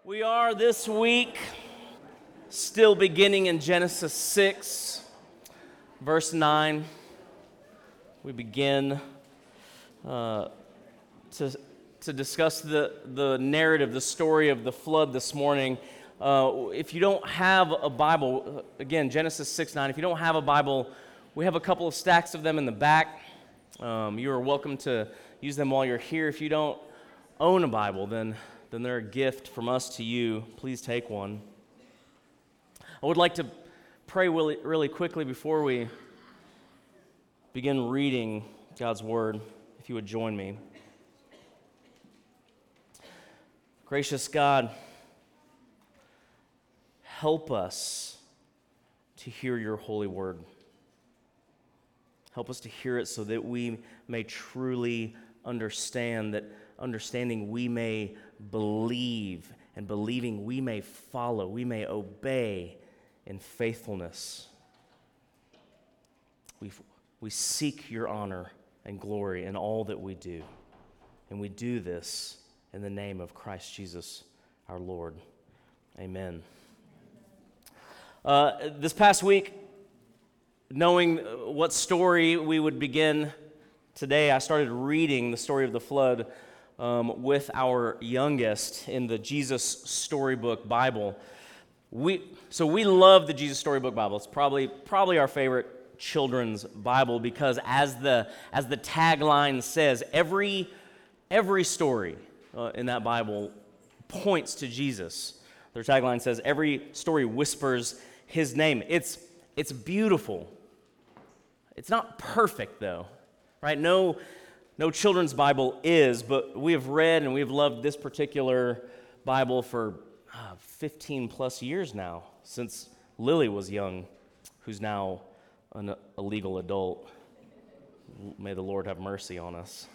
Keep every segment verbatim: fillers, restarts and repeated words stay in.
We are this week still beginning in Genesis six, verse nine. We begin uh, to, to discuss the, the narrative, the story of the flood this morning. Uh, if you don't have a Bible, again, Genesis six nine, if you don't have a Bible, we have a couple of stacks of them in the back. Um, you are welcome to use them while you're here. If you don't own a Bible, then then they're a gift from us to you. Please take one. I would like to pray really, really quickly before we begin reading God's Word, if you would join me. Gracious God, help us to hear your holy word. Help us to hear it so that we may truly understand, that understanding we may believe, and believing we may follow, we may obey in faithfulness. We we seek your honor and glory in all that we do, and we do this in the name of Christ Jesus our Lord. Amen. Uh, this past week, knowing what story we would begin today, I started reading the story of the flood um, with our youngest in the Jesus Storybook Bible. We so we love the Jesus Storybook Bible. It's probably probably our favorite children's Bible because, as the as the tagline says, every every story uh, in that Bible points to Jesus. Their tagline says, "Every story whispers His name." It's it's beautiful. It's not perfect though, right? No, no children's Bible is, but we have read and we have loved this particular Bible for uh, fifteen plus years now, since Lily was young, who's now an, a legal adult. May the Lord have mercy on us.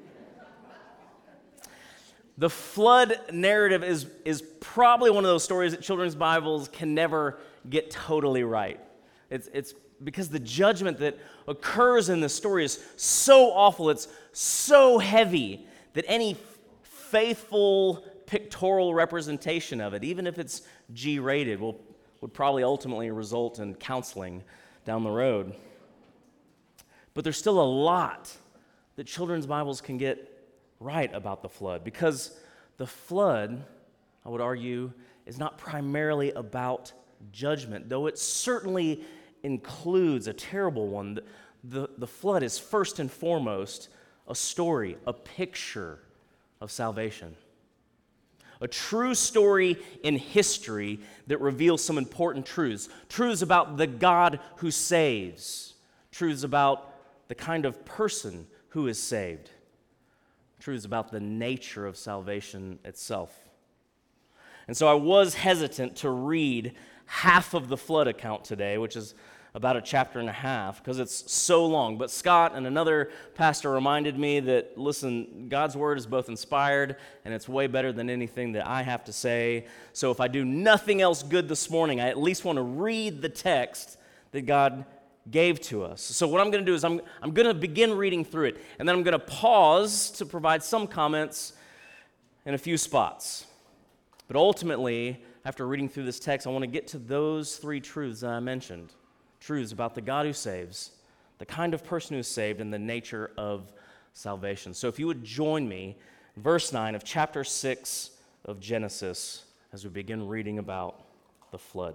The flood narrative is, is probably one of those stories that children's Bibles can never get totally right. It's, it's because the judgment that occurs in the story is so awful, it's so heavy, that any faithful pictorial representation of it, even if it's G-rated, will, would probably ultimately result in counseling down the road. But there's still a lot that children's Bibles can get right about the flood, because the flood, I would argue, is not primarily about judgment, though it certainly includes a terrible one. The, the, the flood is first and foremost a story, a picture of salvation. A true story in history that reveals some important truths. Truths about the God who saves. Truths about the kind of person who is saved. Truths about the nature of salvation itself. And so I was hesitant to read half of the flood account today, which is about a chapter and a half, because it's so long. But Scott and another pastor reminded me that, listen, God's word is both inspired, and it's way better than anything that I have to say. So if I do nothing else good this morning, I at least want to read the text that God gave to us. So what I'm going to do is I'm, I'm going to begin reading through it, and then I'm going to pause to provide some comments in a few spots. But ultimately, after reading through this text, I want to get to those three truths that I mentioned. Truths about the God who saves, the kind of person who is saved, and the nature of salvation. So if you would join me, verse nine of chapter six of Genesis, as we begin reading about the flood.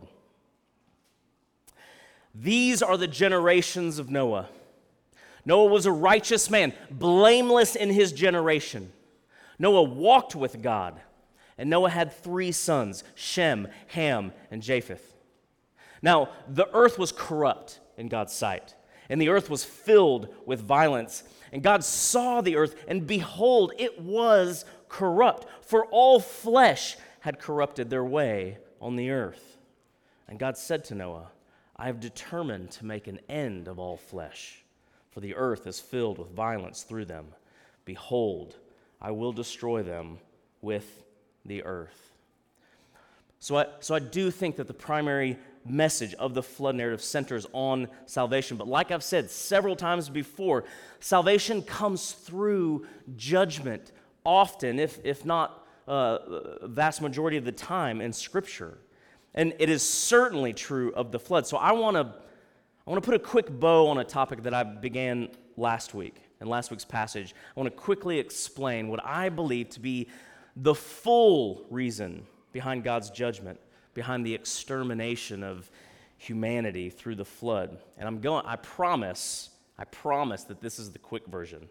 These are the generations of Noah. Noah was a righteous man, blameless in his generation. Noah walked with God, and Noah had three sons, Shem, Ham, and Japheth. Now, the earth was corrupt in God's sight, and the earth was filled with violence. And God saw the earth, and behold, it was corrupt, for all flesh had corrupted their way on the earth. And God said to Noah, I have determined to make an end of all flesh, for the earth is filled with violence through them. Behold, I will destroy them with the earth. So I, so I do think that the primary message of the flood narrative centers on salvation. But like I've said several times before, salvation comes through judgment often, if, if not uh, vast majority of the time in Scripture. And it is certainly true of the flood. So I want to I want to put a quick bow on a topic that I began last week, in last week's passage. I want to quickly explain what I believe to be the full reason behind God's judgment, behind the extermination of humanity through the flood. And I'm going, I promise, I promise that this is the quick version.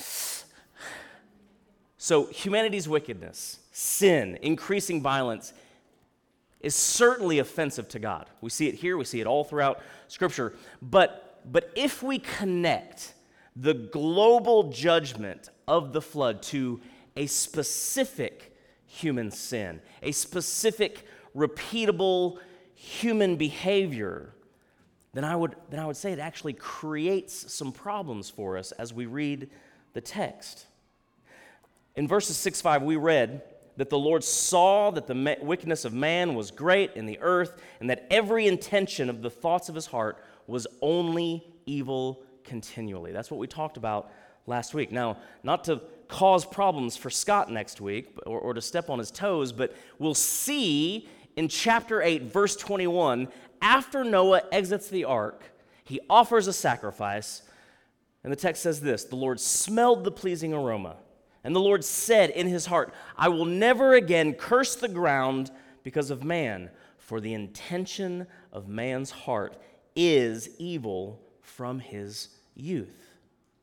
So humanity's wickedness, sin, increasing violence, is certainly offensive to God. We see it here, we see it all throughout Scripture. But, but if we connect the global judgment of the flood to a specific human sin, a specific repeatable human behavior, then I would, then I would say it actually creates some problems for us as we read the text. In verses six five, we read that the Lord saw that the wickedness of man was great in the earth, and that every intention of the thoughts of his heart was only evil continually. That's what we talked about last week. Now, not to cause problems for Scott next week, or, or to step on his toes, but we'll see in chapter eight, verse twenty-one, after Noah exits the ark, he offers a sacrifice, and the text says this: the Lord smelled the pleasing aroma. And the Lord said in his heart, I will never again curse the ground because of man, for the intention of man's heart is evil from his youth.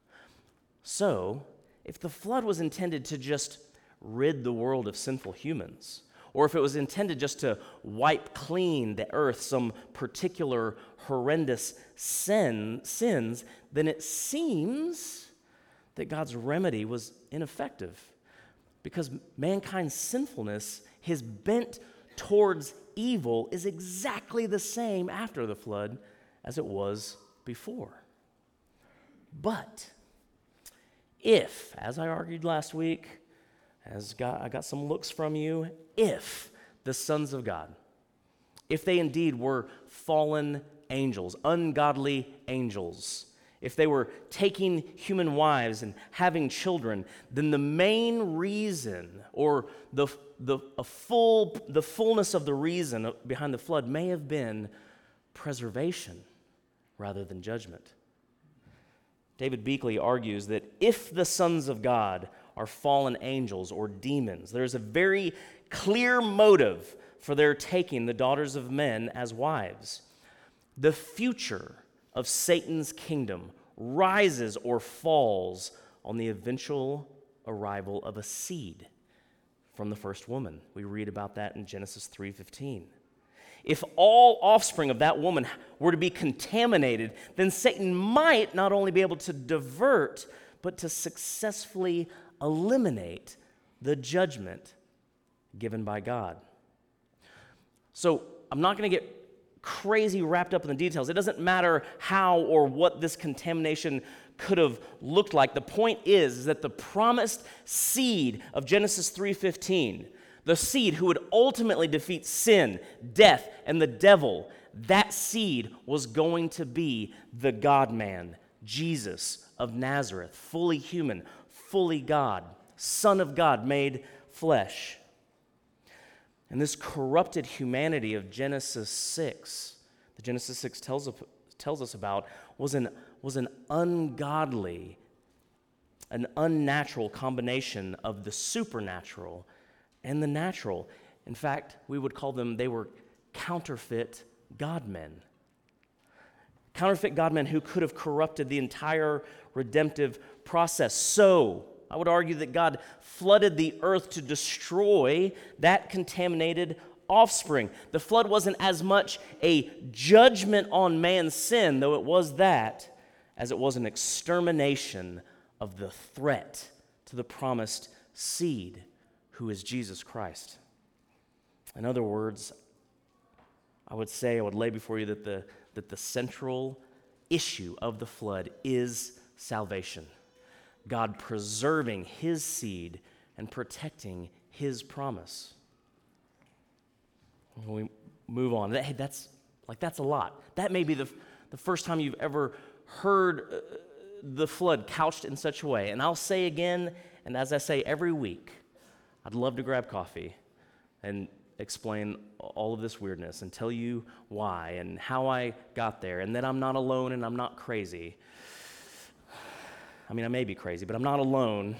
So, if the flood was intended to just rid the world of sinful humans, or if it was intended just to wipe clean the earth, some particular horrendous sin, sins, then it seems that God's remedy was ineffective, because mankind's sinfulness, his bent towards evil, is exactly the same after the flood as it was before. But if, as I argued last week, as God, I got some looks from you, if the sons of God, if they indeed were fallen angels, ungodly angels, if they were taking human wives and having children, then the main reason, or the, the, a full, the fullness of the reason behind the flood may have been preservation rather than judgment. David Beakley argues that if the sons of God are fallen angels or demons, there's a very clear motive for their taking the daughters of men as wives. The future of Satan's kingdom rises or falls on the eventual arrival of a seed from the first woman. We read about that in Genesis three fifteen. If all offspring of that woman were to be contaminated, then Satan might not only be able to divert, but to successfully eliminate the judgment given by God. So I'm not going to get crazy wrapped up in the details. It doesn't matter how or what this contamination could have looked like. The point is, is that the promised seed of Genesis three fifteen, the seed who would ultimately defeat sin, death, and the devil, that seed was going to be the God-man, Jesus of Nazareth, fully human, fully God, Son of God made flesh. And this corrupted humanity of Genesis six, that Genesis six tells, tells us about, was an, was an ungodly, an unnatural combination of the supernatural and the natural. In fact, we would call them, they were counterfeit God-men. Counterfeit God-men who could have corrupted the entire redemptive process. So, I would argue that God flooded the earth to destroy that contaminated offspring. The flood wasn't as much a judgment on man's sin, though it was that, as it was an extermination of the threat to the promised seed, who is Jesus Christ. In other words, I would say, I would lay before you that the, that the central issue of the flood is salvation. God preserving his seed and protecting his promise. When we move on, hey, that's like that's a lot. That may be the, the first time you've ever heard uh, the flood couched in such a way. And I'll say again, and as I say every week, I'd love to grab coffee and explain all of this weirdness and tell you why and how I got there and that I'm not alone and I'm not crazy. I mean, I may be crazy, but I'm not alone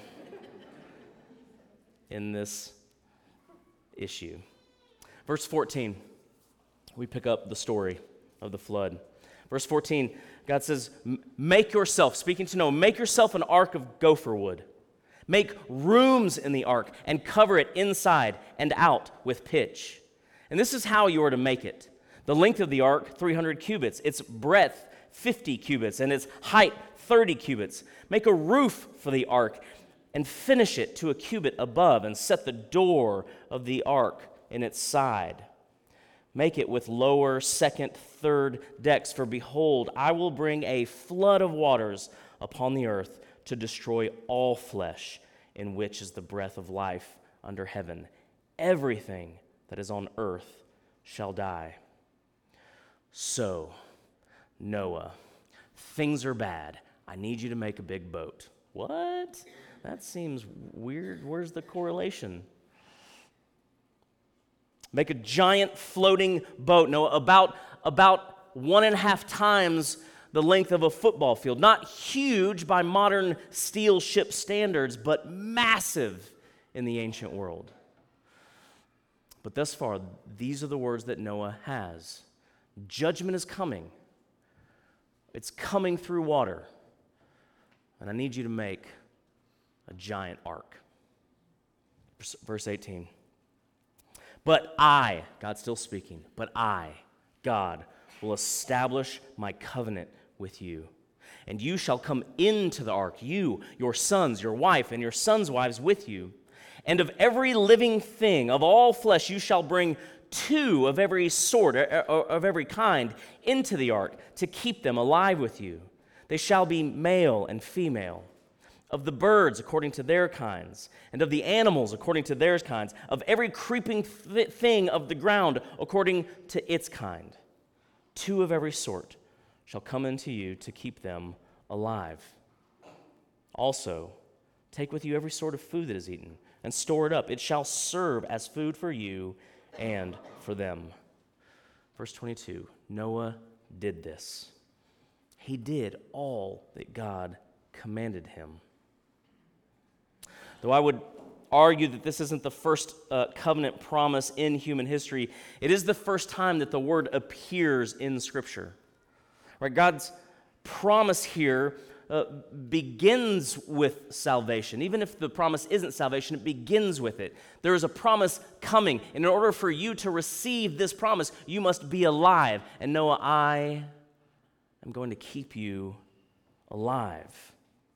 in this issue. Verse fourteen, we pick up the story of the flood. Verse fourteen, God says, make yourself, speaking to Noah, make yourself an ark of gopher wood. Make rooms in the ark and cover it inside and out with pitch. And this is how you are to make it. The length of the ark, three hundred cubits. Its breadth, fifty cubits. And its height, thirty cubits. Make a roof for the ark and finish it to a cubit above and set the door of the ark in its side. Make it with lower, second, third decks. For behold, I will bring a flood of waters upon the earth to destroy all flesh, in which is the breath of life under heaven. Everything that is on earth shall die. So, Noah, things are bad. I need you to make a big boat. What? That seems weird. Where's the correlation? Make a giant floating boat, Noah, about, about one and a half times the length of a football field. Not huge by modern steel ship standards, but massive in the ancient world. But thus far, these are the words that Noah has. Judgment is coming. It's coming through water. And I need you to make a giant ark. Verse eighteen. But I, God's still speaking, but I, God, will establish my covenant with you. And you shall come into the ark, you, your sons, your wife, and your sons' wives with you. And of every living thing, of all flesh, you shall bring two of every sort, of every kind, into the ark to keep them alive with you. They shall be male and female. Of the birds according to their kinds, and of the animals according to their kinds, of every creeping th- thing of the ground according to its kind. Two of every sort shall come into you to keep them alive. Also, take with you every sort of food that is eaten, and store it up. It shall serve as food for you and for them. Verse twenty-two, Noah did this. He did all that God commanded him. Though I would argue that this isn't the first uh, covenant promise in human history, it is the first time that the word appears in Scripture. Right? God's promise here uh, begins with salvation. Even if the promise isn't salvation, it begins with it. There is a promise coming. And in order for you to receive this promise, you must be alive. And Noah, I am going to keep you alive.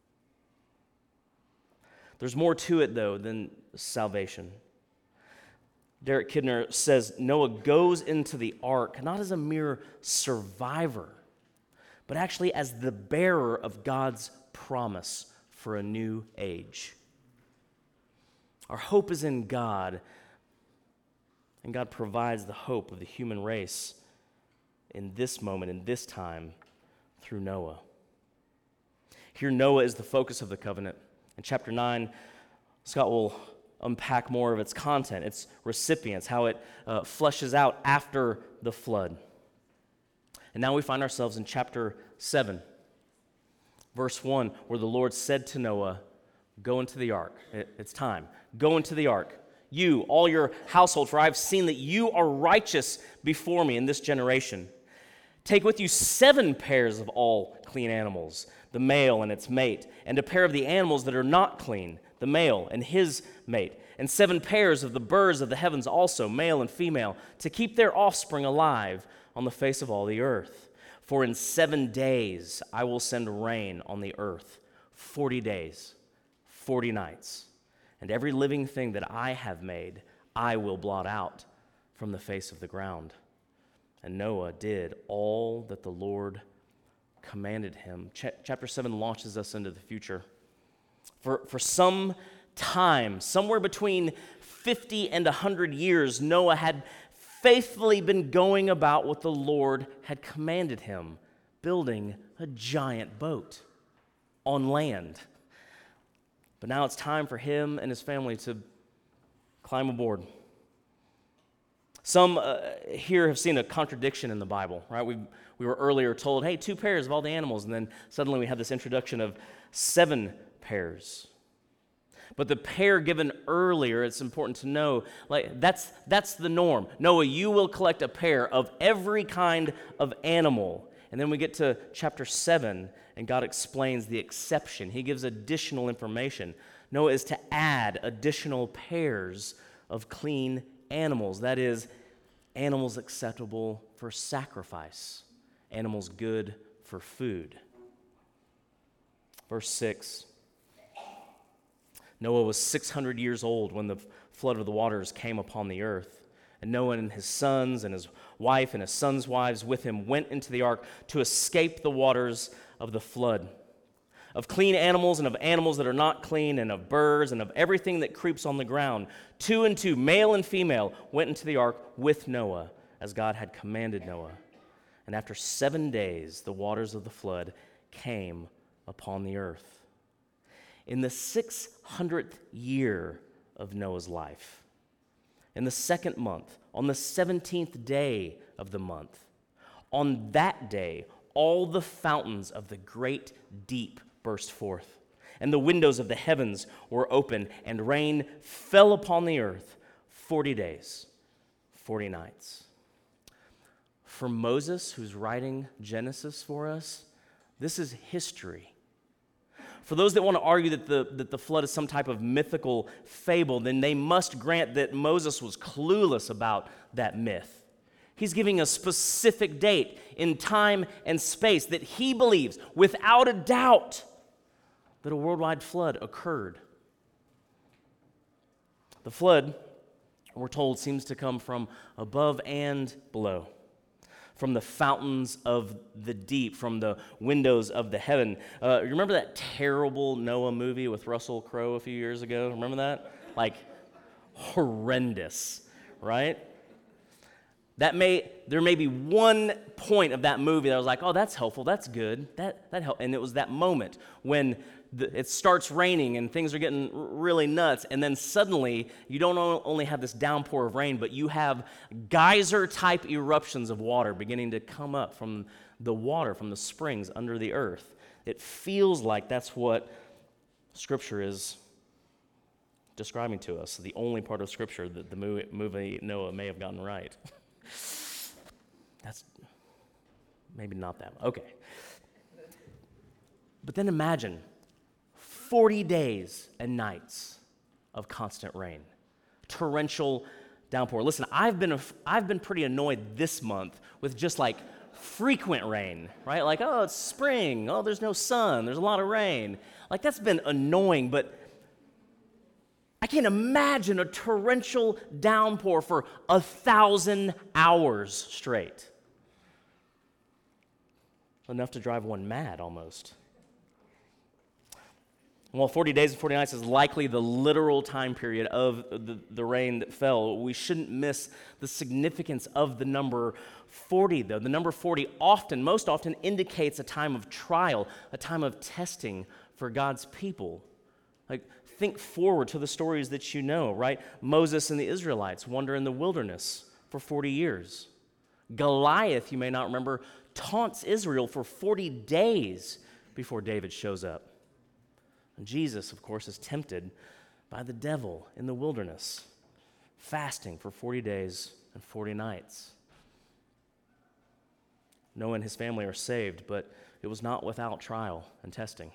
There's more to it, though, than salvation. Derek Kidner says Noah goes into the ark not as a mere survivor, but actually as the bearer of God's promise for a new age. Our hope is in God, and God provides the hope of the human race in this moment, in this time, through Noah. Here, Noah is the focus of the covenant. In chapter nine, Scott will unpack more of its content, its recipients, how it uh, fleshes out after the flood. And now we find ourselves in chapter seven, verse one, where the Lord said to Noah, go into the ark. It, it's time. Go into the ark. You, all your household, for I have seen that you are righteous before me in this generation. Take with you seven pairs of all clean animals, the male and its mate, and a pair of the animals that are not clean, the male and his mate, and seven pairs of the birds of the heavens also, male and female, to keep their offspring alive on the face of all the earth. For in seven days I will send rain on the earth, forty days, forty nights, and every living thing that I have made I will blot out from the face of the ground. And Noah did all that the Lord commanded him. Ch- chapter seven launches us into the future. For, for some time, somewhere between fifty and one hundred years, Noah had faithfully been going about what the Lord had commanded him, building a giant boat on land. But now it's time for him and his family to climb aboard. Some uh, here have seen a contradiction in the Bible, right? We we were earlier told, hey, two pairs of all the animals, and then suddenly we have this introduction of seven pairs. But the pair given earlier, it's important to know, like that's that's the norm. Noah, you will collect a pair of every kind of animal. And then we get to chapter seven, and God explains the exception. He gives additional information. Noah is to add additional pairs of clean animals. That is, animals acceptable for sacrifice, animals good for food. Verse six. Noah was six hundred years old when the flood of the waters came upon the earth. And Noah and his sons and his wife and his sons' wives with him went into the ark to escape the waters of the flood. Of clean animals and of animals that are not clean, and of birds and of everything that creeps on the ground, two and two, male and female, went into the ark with Noah, as God had commanded Noah. And after seven days, the waters of the flood came upon the earth. In the six hundredth year of Noah's life, in the second month, on the seventeenth day of the month, on that day, all the fountains of the great deep burst forth, and the windows of the heavens were open, and rain fell upon the earth forty days, forty nights. For Moses, who's writing Genesis for us, this is history. For those that want to argue that the, that the flood is some type of mythical fable, then they must grant that Moses was clueless about that myth. He's giving a specific date in time and space that he believes, without a doubt, that a worldwide flood occurred. The flood, we're told, seems to come from above and below, from the fountains of the deep, from the windows of the heaven. Uh, remember that terrible Noah movie with Russell Crowe a few years ago? Remember that? Like, horrendous, right? That may there may be one point of that movie that I was like, oh, that's helpful, that's good, that that helped. And it was that moment when the, it starts raining and things are getting really nuts, and then suddenly you don't only have this downpour of rain, but you have geyser-type eruptions of water beginning to come up from the water, from the springs under the earth. It feels like that's what Scripture is describing to us, the only part of Scripture that the movie, movie Noah may have gotten right. That's maybe not that. Okay. But then imagine forty days and nights of constant rain, torrential downpour. Listen, I've been a, I've been pretty annoyed this month with just like frequent rain, right? Like, oh, it's spring. Oh, there's no sun. There's a lot of rain. Like, that's been annoying, but I can't imagine a torrential downpour for a thousand hours straight. Enough to drive one mad almost. While forty days and forty nights is likely the literal time period of the, the rain that fell, we shouldn't miss the significance of the number forty, though. The number forty often, most often, indicates a time of trial, a time of testing for God's people. Like, think forward to the stories that you know, right? Moses and the Israelites wander in the wilderness for forty years. Goliath, you may not remember, taunts Israel for forty days before David shows up. And Jesus, of course, is tempted by the devil in the wilderness, fasting for forty days and forty nights. Noah and his family are saved, but it was not without trial and testing.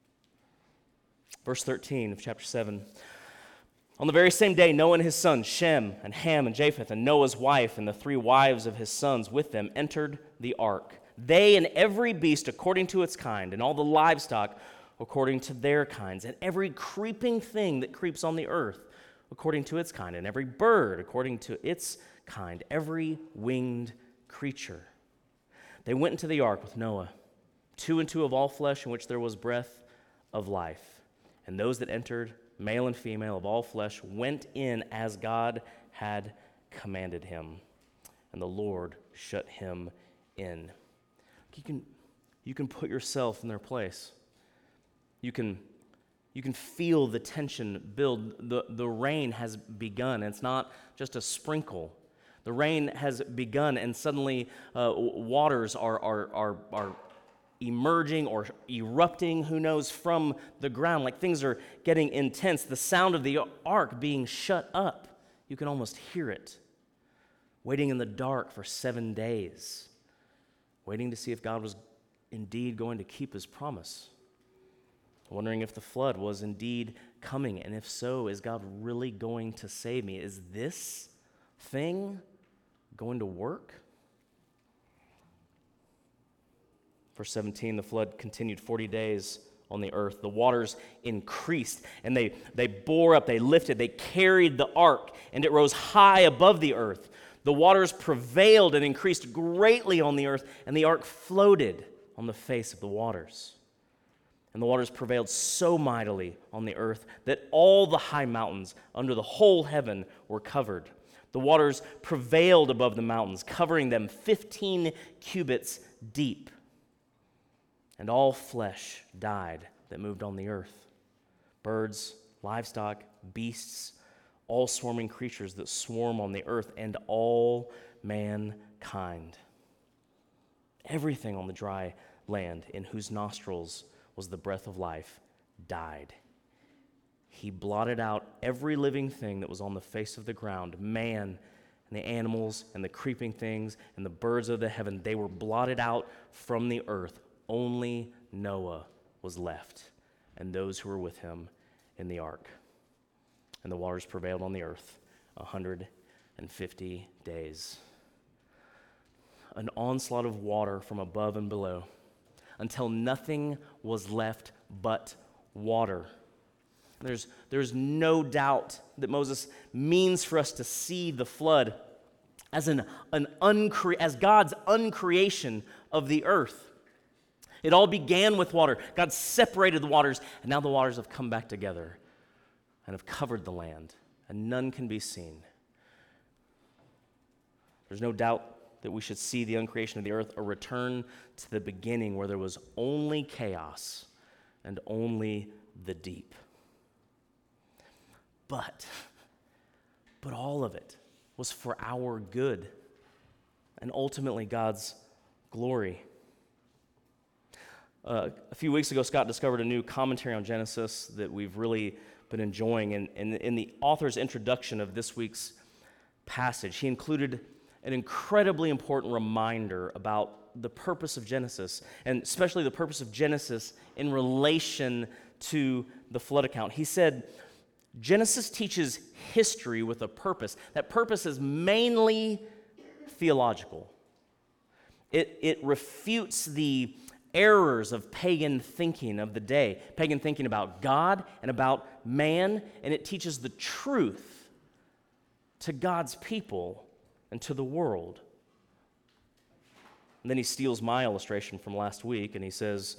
Verse thirteen of chapter seven. On the very same day, Noah and his sons, Shem and Ham and Japheth, and Noah's wife and the three wives of his sons with them entered the ark. They and every beast according to its kind, and all the livestock according to their kinds, and every creeping thing that creeps on the earth according to its kind, and every bird according to its kind, every winged creature. They went into the ark with Noah, two and two of all flesh in which there was breath of life. And those that entered, male and female of all flesh, went in as God had commanded him. And the Lord shut him in. You can, you can put yourself in their place. You can You can feel the tension build. The, the rain has begun. It's not just a sprinkle. The rain has begun, and suddenly uh, waters are, are, are, are emerging or erupting, who knows, from the ground. Like things are getting intense. The sound of the ark being shut up, you can almost hear it. Waiting in the dark for seven days. Waiting to see if God was indeed going to keep his promise. Wondering if the flood was indeed coming, and if so, is God really going to save me? Is this thing going to work? Verse seventeen, the flood continued forty days on the earth. The waters increased, and they, they bore up, they lifted, they carried the ark, and it rose high above the earth. The waters prevailed and increased greatly on the earth, and the ark floated on the face of the waters. And the waters prevailed so mightily on the earth that all the high mountains under the whole heaven were covered. The waters prevailed above the mountains, covering them fifteen cubits deep. And all flesh died that moved on the earth. Birds, livestock, beasts, all swarming creatures that swarm on the earth, and all mankind. Everything on the dry land in whose nostrils was the breath of life died. He blotted out every living thing that was on the face of the ground, man and the animals and the creeping things and the birds of the heaven. They were blotted out from the earth. Only Noah was left, and those who were with him in the ark. And the waters prevailed on the earth one hundred fifty days. An onslaught of water from above and below, until nothing was left but water. There's, there's no doubt that Moses means for us to see the flood as, an, an uncre- as God's uncreation of the earth. It all began with water. God separated the waters, and now the waters have come back together and have covered the land, and none can be seen. There's no doubt that we should see the uncreation of the earth, a return to the beginning where there was only chaos and only the deep. But, but all of it was for our good and ultimately God's glory. Uh, a few weeks ago, Scott discovered a new commentary on Genesis that we've really been enjoying. And, and in the author's introduction of this week's passage, he included an incredibly important reminder about the purpose of Genesis, and especially the purpose of Genesis in relation to the flood account. He said, Genesis teaches history with a purpose. That purpose is mainly theological. It, it refutes the errors of pagan thinking of the day, pagan thinking about God and about man, and it teaches the truth to God's people and to the world. And then he steals my illustration from last week, and he says,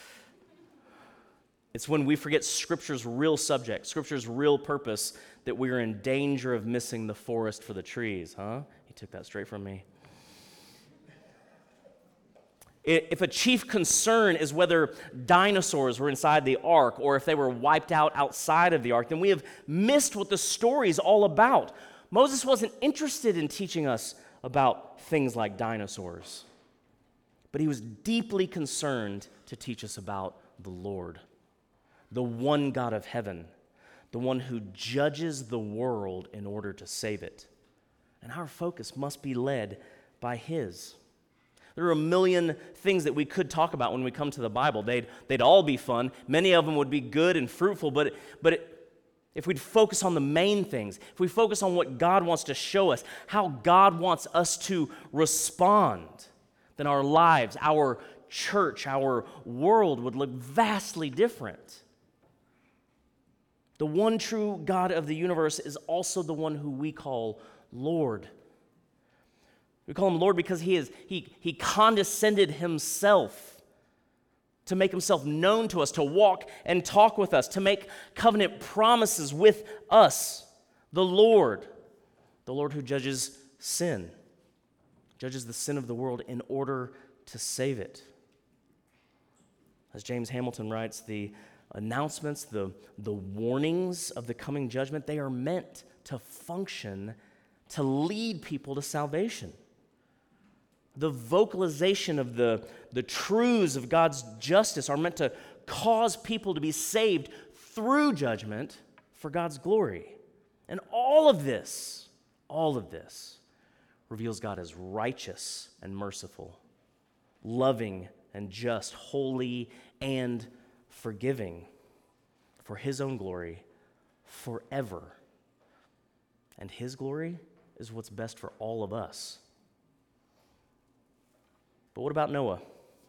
it's when we forget Scripture's real subject, Scripture's real purpose, that we are in danger of missing the forest for the trees, huh? He took that straight from me. If a chief concern is whether dinosaurs were inside the ark or if they were wiped out outside of the ark, then we have missed what the story is all about. Moses wasn't interested in teaching us about things like dinosaurs, but he was deeply concerned to teach us about the Lord, the one God of heaven, the one who judges the world in order to save it. And our focus must be led by his. There are a million things that we could talk about when we come to the Bible. They'd, they'd all be fun. Many of them would be good and fruitful, but, but it, if we'd focus on the main things, if we focus on what God wants to show us, how God wants us to respond, then our lives, our church, our world would look vastly different. The one true God of the universe is also the one who we call Lord. We call him Lord because he is he, he condescended himself to make himself known to us, to walk and talk with us, to make covenant promises with us. The Lord, the Lord who judges sin, judges the sin of the world in order to save it. As James Hamilton writes, the announcements, the, the warnings of the coming judgment, they are meant to function to lead people to salvation. The vocalization of the, the truths of God's justice are meant to cause people to be saved through judgment for God's glory. And all of this, all of this reveals God as righteous and merciful, loving and just, holy and forgiving for his own glory forever. And his glory is what's best for all of us. But what about Noah?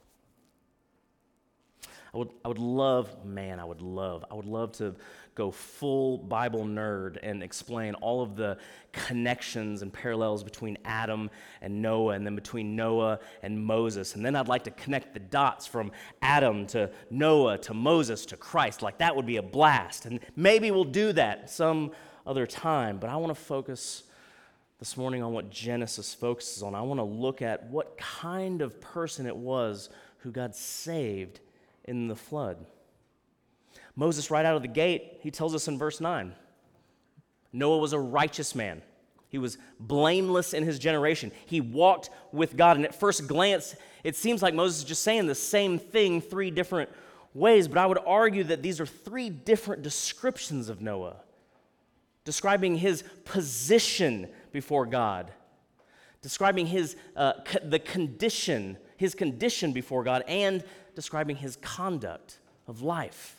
I would, I would love, man, I would love, I would love to go full Bible nerd and explain all of the connections and parallels between Adam and Noah, and then between Noah and Moses. And then I'd like to connect the dots from Adam to Noah to Moses to Christ. Like, that would be a blast. And maybe we'll do that some other time. But I want to focus this morning on what Genesis focuses on. I want to look at what kind of person it was who God saved in the flood. Moses, right out of the gate, he tells us in verse nine, Noah was a righteous man. He was blameless in his generation. He walked with God. And at first glance, it seems like Moses is just saying the same thing three different ways. But I would argue that these are three different descriptions of Noah, describing his position before God, describing his uh, co- the condition, his condition before God, and describing his conduct of life.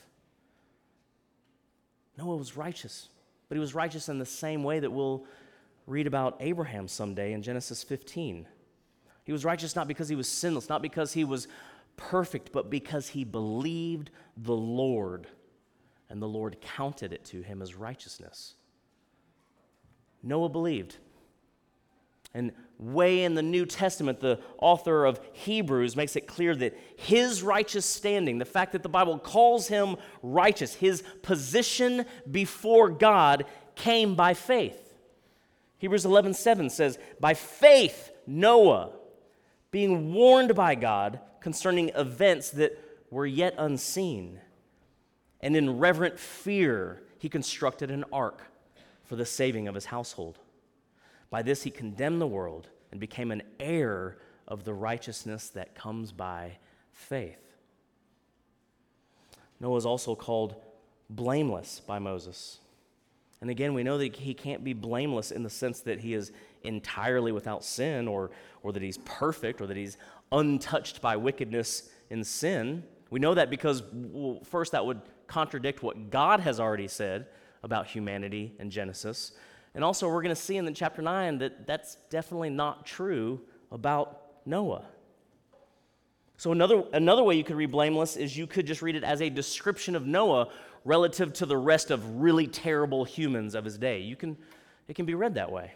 Noah was righteous, but he was righteous in the same way that we'll read about Abraham someday in Genesis fifteen. He was righteous not because he was sinless, not because he was perfect, but because he believed the Lord, and the Lord counted it to him as righteousness. Noah believed. And way in the New Testament, the author of Hebrews makes it clear that his righteous standing, the fact that the Bible calls him righteous, his position before God came by faith. Hebrews eleven seven says, by faith, Noah, being warned by God concerning events that were yet unseen, and in reverent fear, he constructed an ark for the saving of his household. By this he condemned the world and became an heir of the righteousness that comes by faith. Noah is also called blameless by Moses. And again, we know that he can't be blameless in the sense that he is entirely without sin, or, or that he's perfect, or that he's untouched by wickedness and sin. We know that because, well, first, that would contradict what God has already said about humanity in Genesis. And also, we're going to see in the chapter nine that that's definitely not true about Noah. So another, another way you could read blameless is you could just read it as a description of Noah relative to the rest of really terrible humans of his day. You can, it can be read that way.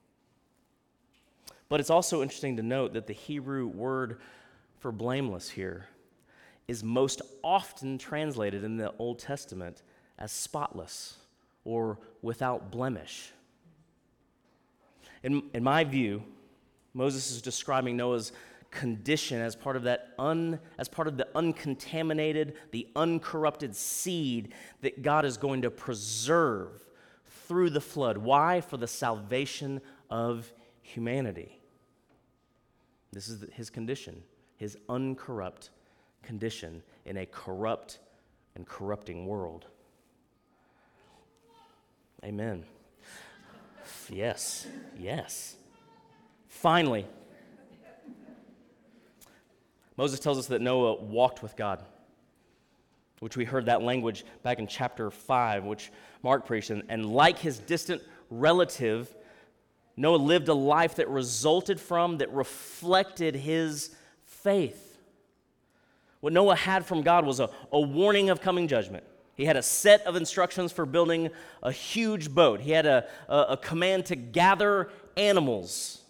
But it's also interesting to note that the Hebrew word for blameless here is most often translated in the Old Testament as spotless or without blemish. In, in my view, Moses is describing Noah's condition as part of that un, as part of the uncontaminated, the uncorrupted seed that God is going to preserve through the flood. Why? For the salvation of humanity. This is his condition, his uncorrupt condition in a corrupt and corrupting world. Amen. Yes, yes. Finally, Moses tells us that Noah walked with God, which we heard that language back in chapter five, which Mark preached. And, and like his distant relative, Noah lived a life that resulted from, that reflected his faith. What Noah had from God was a, a warning of coming judgment. He had a set of instructions for building a huge boat. He had a, a, a command to gather animals.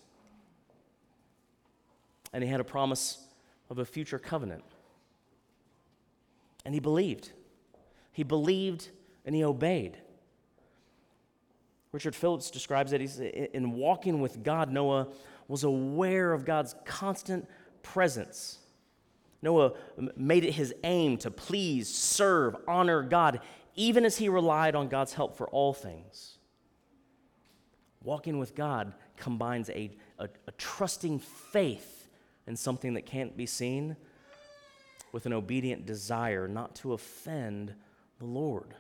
And he had a promise of a future covenant. And he believed. He believed and he obeyed. Richard Phillips describes that he's, in walking with God, Noah was aware of God's constant presence. Noah made it his aim to please, serve, honor God, even as he relied on God's help for all things. Walking with God combines a, a, a trusting faith in something that can't be seen with an obedient desire not to offend the Lord.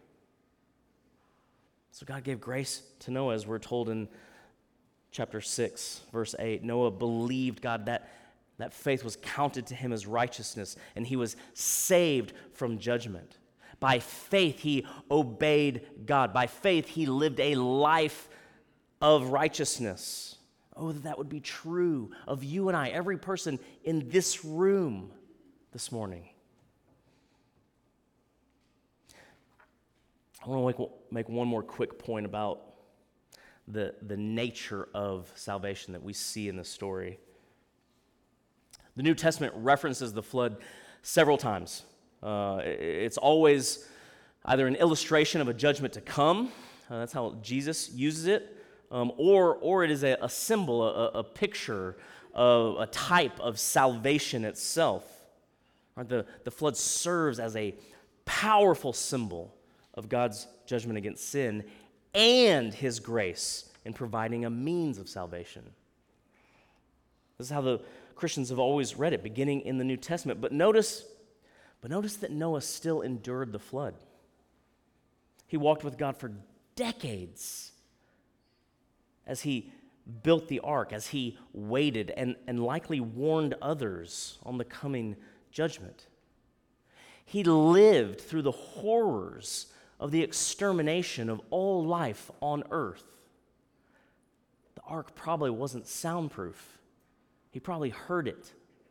So God gave grace to Noah, as we're told in chapter six, verse eight. Noah believed God, that, that faith was counted to him as righteousness, and he was saved from judgment. By faith, he obeyed God. By faith, he lived a life of righteousness. Oh, that that would be true of you and I, every person in this room this morning. I want to make one more quick point about the, the nature of salvation that we see in this story. The New Testament references the flood several times. Uh, it's always either an illustration of a judgment to come, uh, that's how Jesus uses it, um, or, or it is a, a symbol, a, a picture, of, a type of salvation itself. Right? The, the flood serves as a powerful symbol of God's judgment against sin and his grace in providing a means of salvation. This is how the Christians have always read it, beginning in the New Testament. But notice, but notice that Noah still endured the flood. He walked with God for decades as he built the ark, as he waited and, and likely warned others on the coming judgment. He lived through the horrors of the extermination of all life on earth. The ark probably wasn't soundproof. He probably heard it.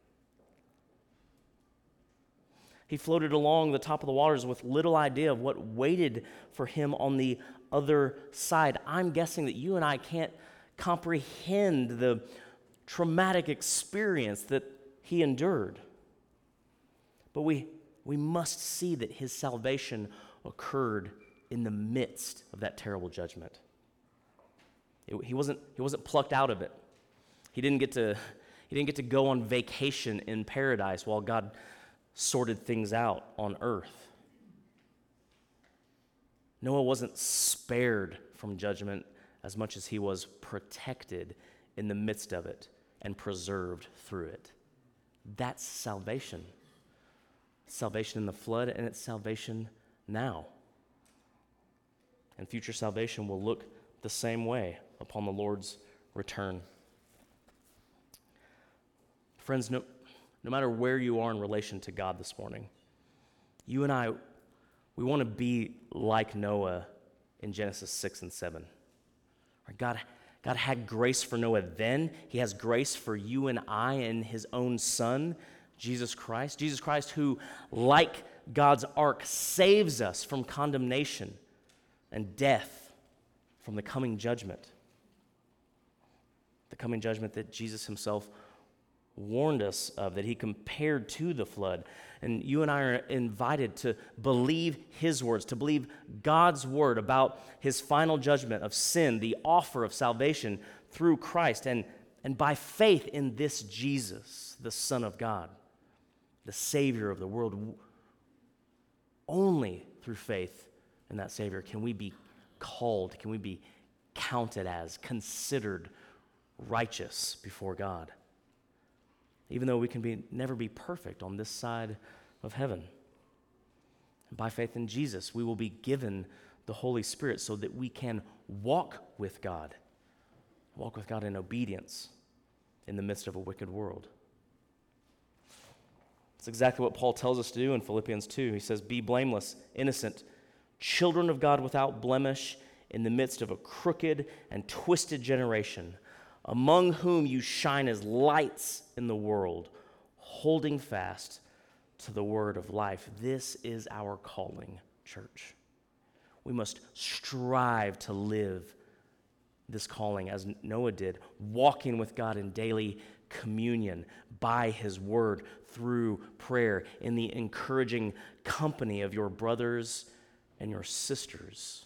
He floated along the top of the waters with little idea of what waited for him on the other side. I'm guessing that you and I can't comprehend the traumatic experience that he endured. But we, we must see that his salvation occurred in the midst of that terrible judgment. It, he wasn't, he wasn't plucked out of it. He didn't get to, he didn't get to go on vacation in paradise while God sorted things out on earth. Noah wasn't spared from judgment as much as he was protected in the midst of it and preserved through it. That's salvation. Salvation in the flood, and it's salvation now. And future salvation will look the same way upon the Lord's return. Friends, no, no matter where you are in relation to God this morning, you and I, we want to be like Noah in Genesis six and seven. God, God had grace for Noah then. He has grace for you and I in his own Son, Jesus Christ. Jesus Christ, who, like God's ark, saves us from condemnation and death, from the coming judgment. The coming judgment that Jesus himself warned us of, that he compared to the flood. And you and I are invited to believe his words, to believe God's word about his final judgment of sin, the offer of salvation through Christ, and, and by faith in this Jesus, the Son of God, the Savior of the world. Only through faith in that Savior can we be called, can we be counted as, considered righteous before God, even though we can be never be perfect on this side of heaven. And by faith in Jesus, we will be given the Holy Spirit so that we can walk with God, walk with God in obedience in the midst of a wicked world. That's exactly what Paul tells us to do in Philippians two. He says, be blameless, innocent, children of God without blemish in the midst of a crooked and twisted generation, among whom you shine as lights in the world, holding fast to the word of life. This is our calling, church. We must strive to live this calling as Noah did, walking with God in daily communion by his word, through prayer, in the encouraging company of your brothers and your sisters,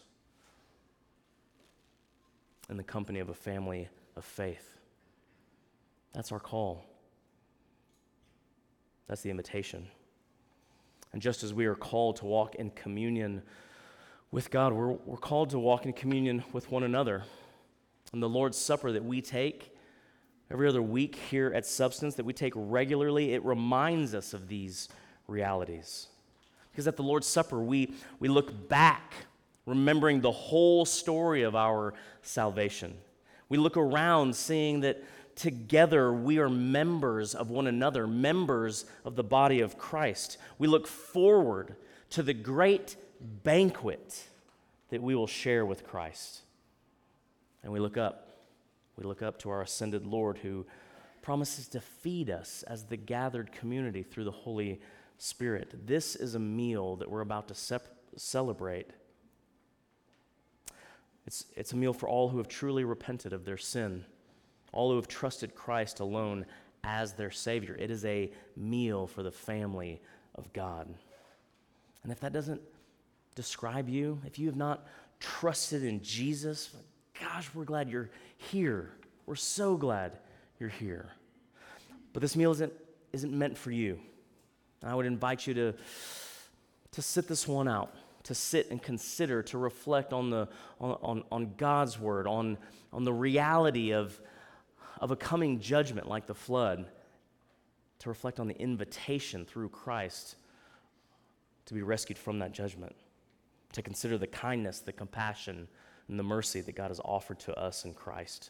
in the company of a family of faith. That's our call. That's the invitation. And just as we are called to walk in communion with God, we're, we're called to walk in communion with one another. And the Lord's Supper that we take every other week here at Substance, that we take regularly, it reminds us of these realities. Because at the Lord's Supper, we, we look back, remembering the whole story of our salvation. We look around, seeing that together we are members of one another, members of the body of Christ. We look forward to the great banquet that we will share with Christ. And we look up. We look up to our ascended Lord, who promises to feed us as the gathered community through the Holy Spirit. This is a meal that we're about to sep- celebrate. It's, it's a meal for all who have truly repented of their sin, all who have trusted Christ alone as their Savior. It is a meal for the family of God. And if that doesn't describe you, if you have not trusted in Jesus, gosh, we're glad you're here. We're so glad you're here. But this meal isn't, isn't meant for you. And I would invite you to, to sit this one out, to sit and consider, to reflect on the on, on, on God's word, on, on the reality of, of a coming judgment like the flood, to reflect on the invitation through Christ to be rescued from that judgment, to consider the kindness, the compassion, and the mercy that God has offered to us in Christ.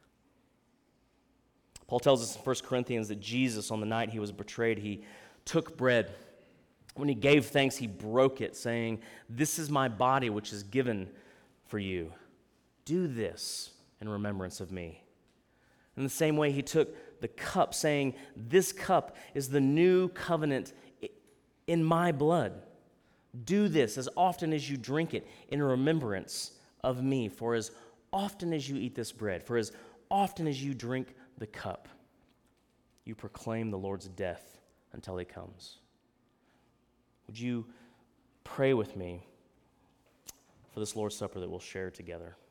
Paul tells us in First Corinthians that Jesus, on the night he was betrayed, he took bread. When he gave thanks, he broke it, saying, "This is my body, which is given for you. Do this in remembrance of me." In the same way, he took the cup, saying, "This cup is the new covenant in my blood. Do this as often as you drink it in remembrance of me. For as often as you eat this bread, for as often as you drink the cup, you proclaim the Lord's death until he comes." Would you pray with me for this Lord's Supper that we'll share together?